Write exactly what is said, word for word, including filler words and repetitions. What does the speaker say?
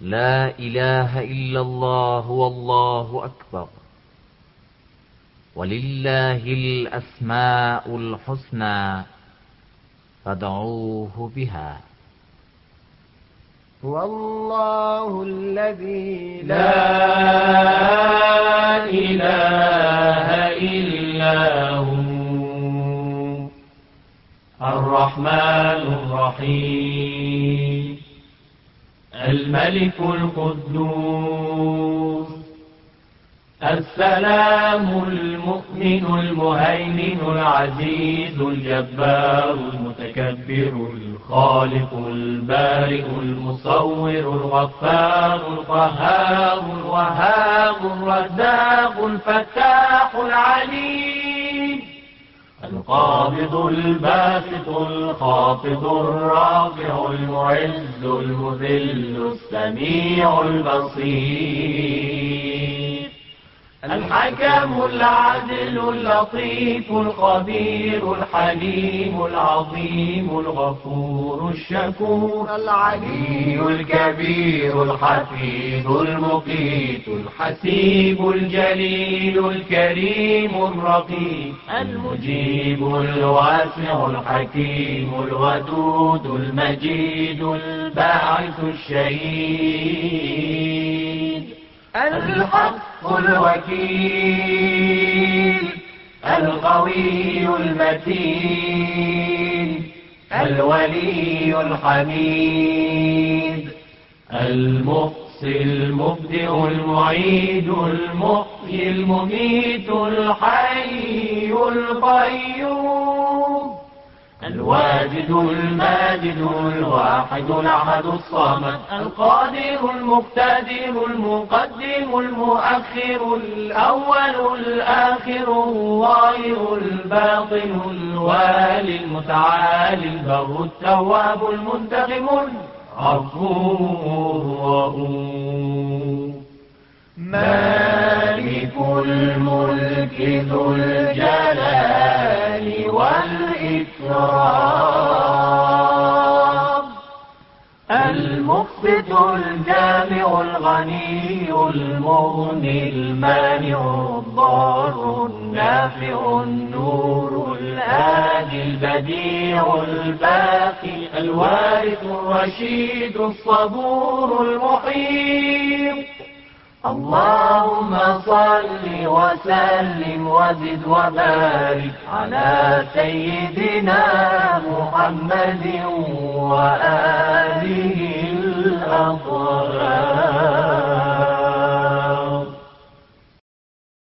لا إله إلا الله والله أكبر. ولله الأسماء الحسنى فادعوه بها. هو الله الذي لا إله إلا هو الرحمن الرحيم الملك القدوس السلام المؤمن المهيمن العزيز الجبار المتكبر الخالق البارئ المصور الغفار القهار الوهاب الرزاق الفتاح العليم القابض الباسط الخافض الرافع المعز المذل السميع البصير الحكم العدل اللطيف الخبير الحليم العظيم الغفور الشكور العلي الكبير الحفيظ المقيت الحسيب الجليل الكريم الرقيب المجيب الواسع الحكيم الودود المجيد الباعث الشهيد الحق الوكيل القوي المتين الولي الحميد المحصي المبدئ المعيد المحيي المميت الحي القيوم الواجد الماجد الواحد الأحد الصمد القادر المقتدر المقدم المؤخر الأول الآخر الظاهر الباطن الوالي المتعالي البر التواب المنتقم الغفور الرؤوف مالك الملك ذو الجلال والإكرام المقسط الجامع الغني المغني المانع الضار النافع النور الهادي البديع الباقي الوارث الرشيد الصبور المحيط اللهم صل وسلم وزد وبارك على سيدنا محمد وآله الأطهار.